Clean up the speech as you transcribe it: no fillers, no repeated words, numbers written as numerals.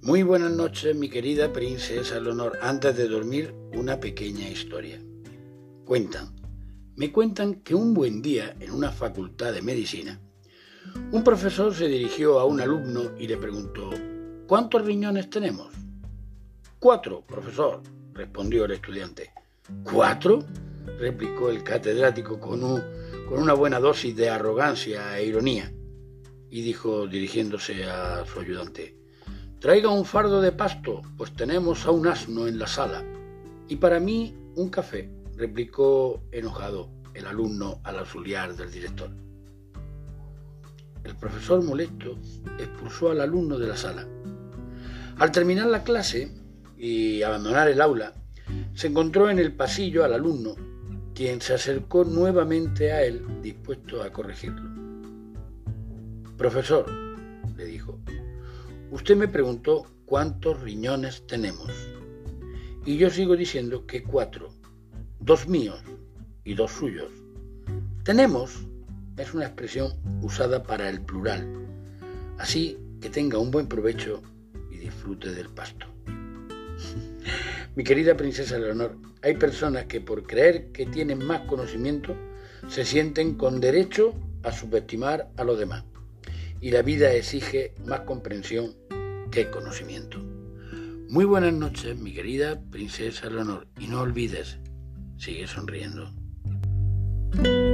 Muy buenas noches, mi querida princesa Leonor. Antes de dormir, una pequeña historia. Me cuentan que un buen día, en una facultad de medicina, un profesor se dirigió a un alumno y le preguntó: ¿cuántos riñones tenemos? 4, profesor, respondió el estudiante. ¿4? Replicó el catedrático con una buena dosis de arrogancia e ironía, y dijo, dirigiéndose a su ayudante: traiga un fardo de pasto, pues tenemos a un asno en la sala. Y para mí, un café, replicó enojado el alumno al auxiliar del director. El profesor, molesto, expulsó al alumno de la sala. Al terminar la clase y abandonar el aula, se encontró en el pasillo al alumno, quien se acercó nuevamente a él, dispuesto a corregirlo. Profesor, le dijo, usted me preguntó cuántos riñones tenemos, y yo sigo diciendo que 4, 2 míos y 2 suyos. Tenemos es una expresión usada para el plural, así que tenga un buen provecho y disfrute del pasto. Mi querida princesa Leonor, hay personas que por creer que tienen más conocimiento se sienten con derecho a subestimar a los demás, y la vida exige más comprensión que conocimiento. Muy buenas noches, mi querida princesa Leonor, y no olvides, sigue sonriendo.